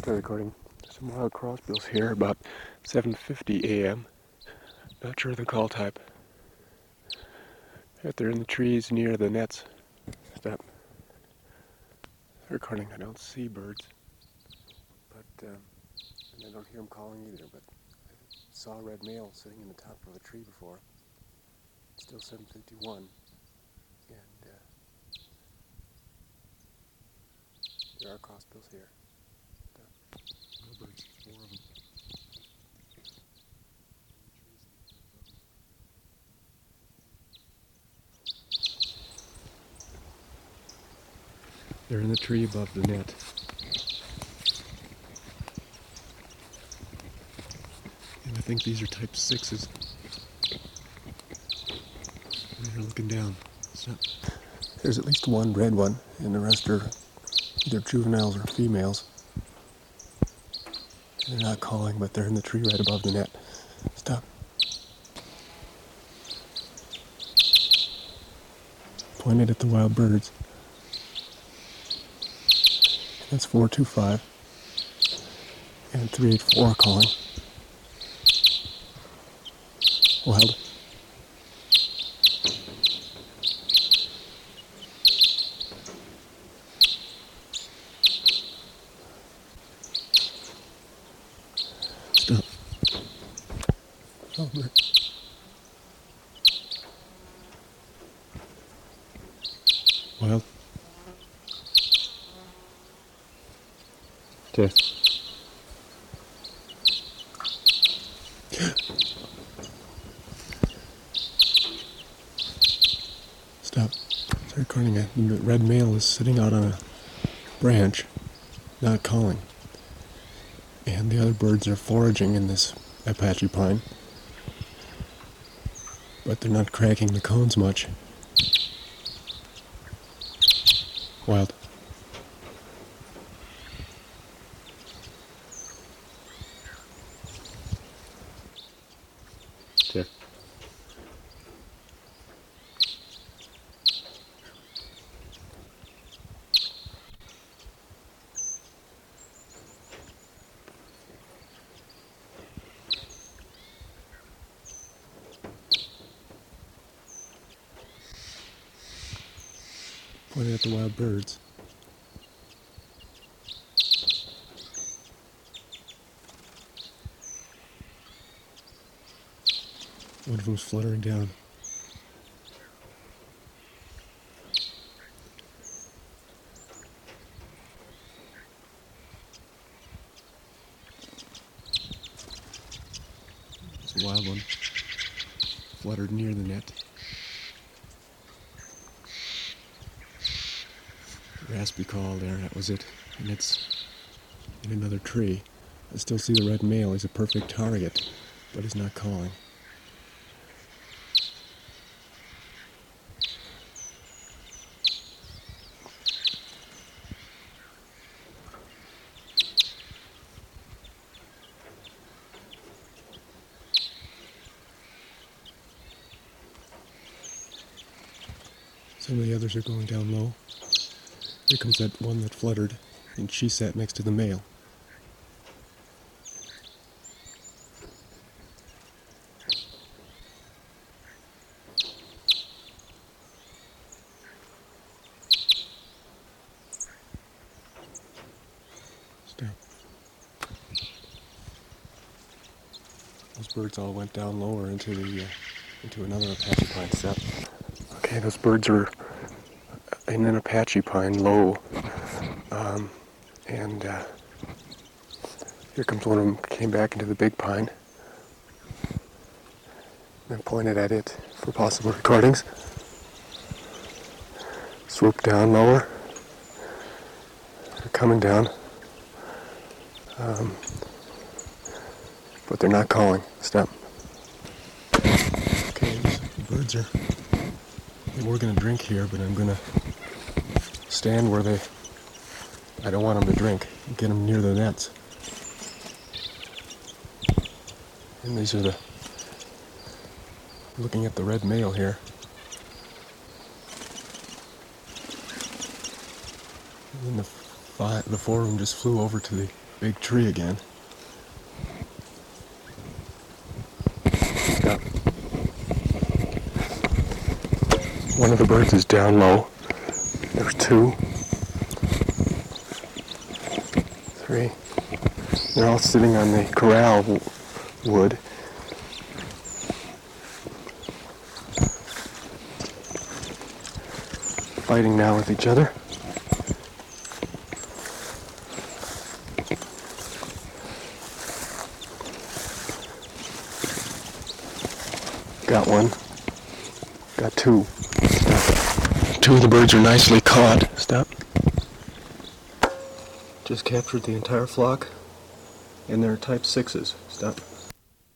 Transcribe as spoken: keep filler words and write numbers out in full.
Start recording some wild crossbills here about seven fifty a m Not sure the call type. If they're in the trees near the nets. Stop. Recording. I don't see birds, but um, and I don't hear them calling either. But I saw a red male sitting in the top of a tree before. It's still seven fifty-one, and uh, there are crossbills here. Stop. No birds. Four of them. They're in the tree above the net. And I think these are type sixes. And they're looking down. So there's at least one red one, and the rest are either juveniles or females. They're not calling, but they're in the tree right above the net. Stop. Pointed at the wild birds. That's four two five. And three eight four calling. Wild. Stop. Oh, bird. Wild. Okay. Stop. Start recording it. The red male is sitting out on a branch, not calling. And the other birds are foraging in this Apache pine. But they're not cracking the cones much. Wild. Check. Pointing at the wild birds. One of them's fluttering down. There's a wild one. Fluttered near the net. Raspy call there, that was it. And it's in another tree. I still see the red male. He's a perfect target, but he's not calling. Some of the others are going down low. Here comes that one that fluttered, and she sat next to the male. Stop. Those birds all went down lower into the uh, into another Apache pine. Stop. Okay, those birds are in an Apache pine low, um, and uh, here comes one of them. Came back into the big pine and pointed at it for possible recordings. Swooped down lower. They're coming down, um, but they're not calling. Stop. Okay, the birds are. They were going to drink here, but I'm going to stand where they. I don't want them to drink. Get them near the nets. And these are the. Looking at the red male here. And then the five, the four of them just flew over to the big tree again. Stop. One of the birds is down low. There's two. Three. They're all sitting on the corral w- wood. Fighting now with each other. Got one. Got two. Stop. Two of the birds are nicely caught. Stop. Just captured the entire flock, and they're type sixes. Stop.